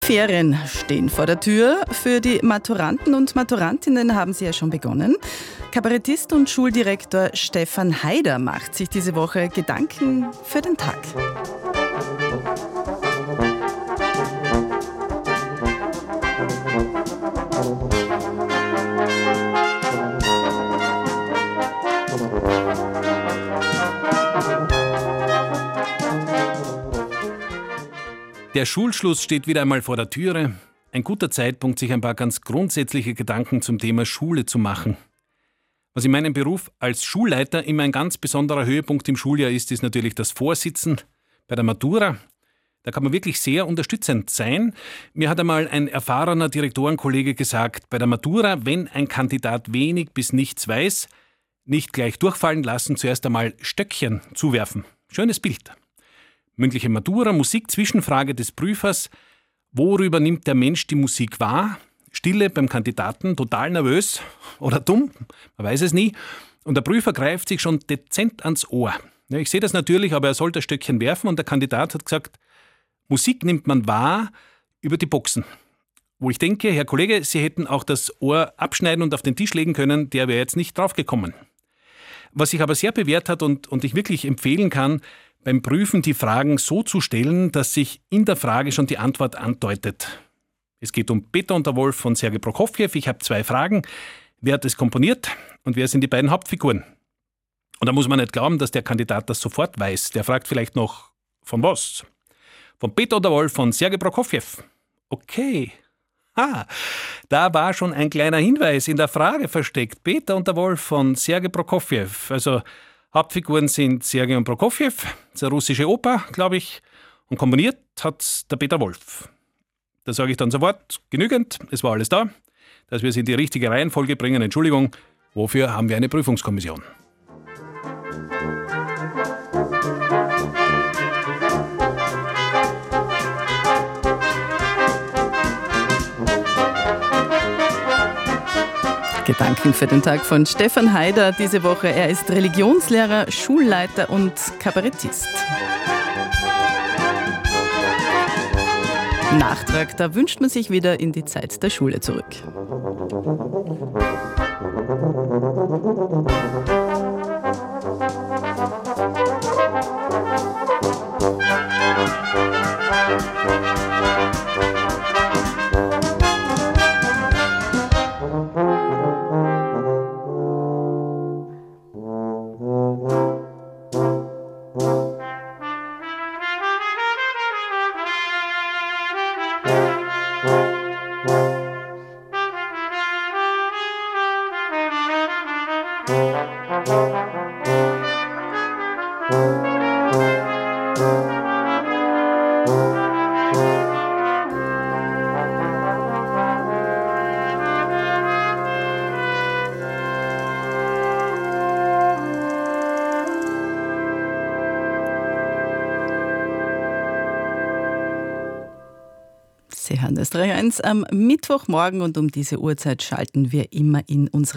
Ferien stehen vor der Tür. Für die Maturanten und Maturantinnen haben sie ja schon begonnen. Kabarettist und Schuldirektor Stefan Haider macht sich diese Woche Gedanken für den Tag. Der Schulschluss steht wieder einmal vor der Türe. Ein guter Zeitpunkt, sich ein paar ganz grundsätzliche Gedanken zum Thema Schule zu machen. Was in meinem Beruf als Schulleiter immer ein ganz besonderer Höhepunkt im Schuljahr ist natürlich das Vorsitzen bei der Matura. Da kann man wirklich sehr unterstützend sein. Mir hat einmal ein erfahrener Direktorenkollege gesagt, bei der Matura, wenn ein Kandidat wenig bis nichts weiß, nicht gleich durchfallen lassen, zuerst einmal Stöckchen zuwerfen. Schönes Bild. Mündliche Matura, Musik, Zwischenfrage des Prüfers. Worüber nimmt der Mensch die Musik wahr? Stille beim Kandidaten, total nervös oder dumm, man weiß es nie. Und der Prüfer greift sich schon dezent ans Ohr. Ja, ich sehe das natürlich, aber er soll das Stöckchen werfen und der Kandidat hat gesagt, Musik nimmt man wahr über die Boxen. Wo ich denke, Herr Kollege, Sie hätten auch das Ohr abschneiden und auf den Tisch legen können, der wäre jetzt nicht draufgekommen. Was sich aber sehr bewährt hat und ich wirklich empfehlen kann, beim Prüfen die Fragen so zu stellen, dass sich in der Frage schon die Antwort andeutet. Es geht um Peter und der Wolf von Sergei Prokofjew. Ich habe 2 Fragen. Wer hat es komponiert und wer sind die beiden Hauptfiguren? Und da muss man nicht glauben, dass der Kandidat das sofort weiß. Der fragt vielleicht noch, von was? Von Peter und der Wolf von Sergei Prokofjew. Okay. Da war schon ein kleiner Hinweis in der Frage versteckt. Peter und der Wolf von Sergei Prokofjew. Also Hauptfiguren sind Sergei und Prokofjew, das ist eine russische Oper, glaube ich, und komponiert hat der Peter Wolf. Da sage ich dann sofort, genügend, es war alles da, dass wir es in die richtige Reihenfolge bringen. Entschuldigung, wofür haben wir eine Prüfungskommission? Gedanken für den Tag von Stefan Haider diese Woche. Er ist Religionslehrer, Schulleiter und Kabarettist. Nachtrag, da wünscht man sich wieder in die Zeit der Schule zurück. Sie hören das 3.1 am Mittwochmorgen und um diese Uhrzeit schalten wir immer in unsere